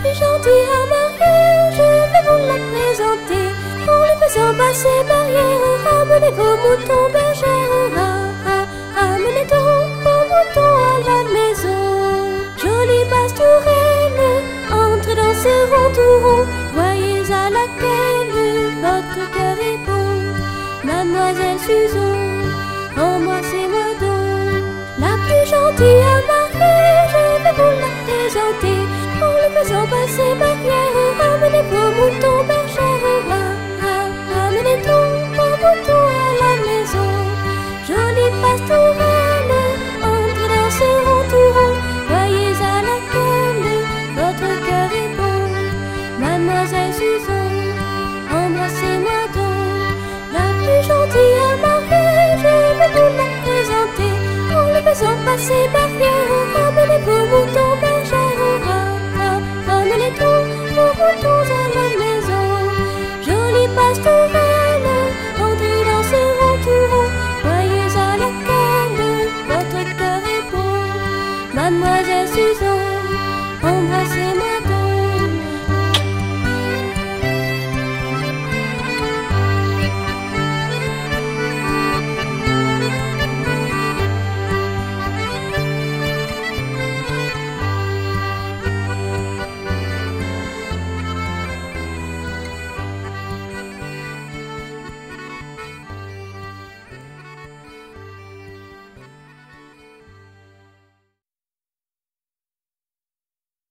plus gentille à marier, je vais vous la présenter. En les faisant passer barrière, ramenez vos moutons bergères. Ramenez donc vos moutons à la maison. Jolie pastourelle, entrez dans ce rond tout rond. Voyez à laquelle votre cœur est bon. Mademoiselle Susan, embrassez-moi donc. La plus gentille à marier, je vais vous la présenter. En le faisant passer barrière, ramenez vos moutons bergères. Ramenez donc vos moutons à la maison. Jolie pastourelle, entrez dans ce rond tout rond. Voyez à laquelle votre cœur est bon. Mademoiselle Susan, embrassez-moi donc. La plus gentille à marier, je vais vous la présenter. En le faisant passer barrière, ramenez vos moutons bergères. Ramenez donc vos moutons à la maison. Jolie pastourelle, entrez dans ce rond tout rond. Voyez à laquelle votre cœur est bon. Mademoiselle Susan,